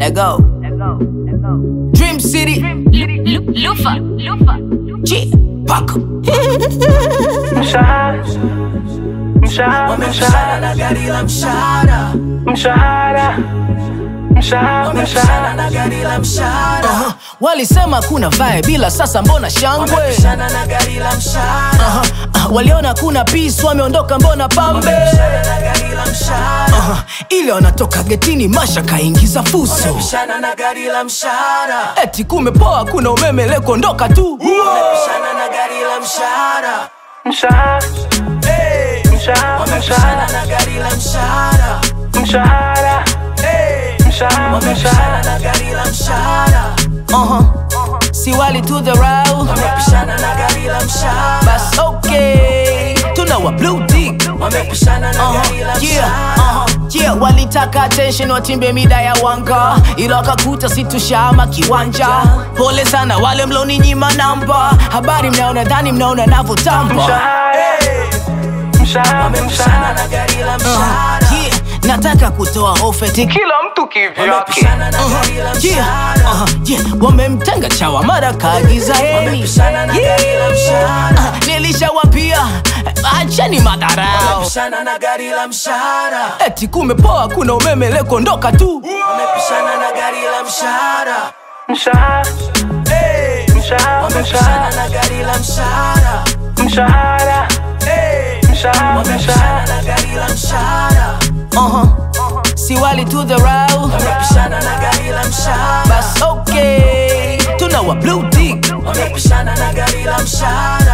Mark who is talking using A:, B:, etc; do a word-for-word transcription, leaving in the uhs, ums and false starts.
A: Let go. Dream City.
B: Lufa, Lufa.
A: G. Paco.
C: Mshahara, mshahara,
A: Wamepishana na gari la mshahara.
C: mshahara, mshahara,
A: Wamepishana na gari la mshahara. uh-huh. Walisema kuna vibe bila sasa mbona shangwe. Wamepishana na gari la mshahara. uh-huh. uh, Waliona kuna peace wameondoka mbona pambe. Wamepishana na gari la mshahara. uh-huh. Ile wanatoka getini masha kaingiza fuso. Wamepishana na gari la mshahara. Eti kumepoa kuna umeme leo kondoka tu. Wamepishana na gari la mshahara.
C: mshahara,
A: Hey.
C: mshahara,
A: Wamepishana na gari la mshahara.
C: mshahara,
A: Hey.
C: mshahara,
A: Wamepishana na gari la mshahara. Uh-huh. Si wali to the route. Wamepishana na gari la mshahara. Bas okay. Tuna wa blue tick. Wamepishana na gari la mshahara. Uh-huh. Yeah, walitaka attention watimbe mida ya wanga. Ila wakakuta situshama kiwanja. Pole sana wale mloni nyima namba. Habari mnaona dhani mnaona navotamba.
C: mshahara, mshahara,
A: Wamepishana na gari la mshahara. Uh, yeah, nataka kutoa ofeti
C: kila mtu kivyake.
A: Wamepishana na gari la mshahara. uh, yeah, wamemtenga chawa mara kaagiza heni. Wamepishana na gari la mshahara. uh, Nilishawapia acheni madharau. Wamepishana na gari la mshahara. Eti kumepoa kuna umeme leo kondoka tu. Wamepishana na gari la mshahara.
C: mshahara,
A: Hey.
C: mshahara,
A: Wamepishana na gari la mshahara.
C: mshahara,
A: Hey.
C: mshahara,
A: Wamepishana na gari la mshahara. Uh-huh. Si wali to the route. Wamepishana na gari la mshahara. Bas okay. Tuna wa blue tick. Wamepishana na gari la mshahara.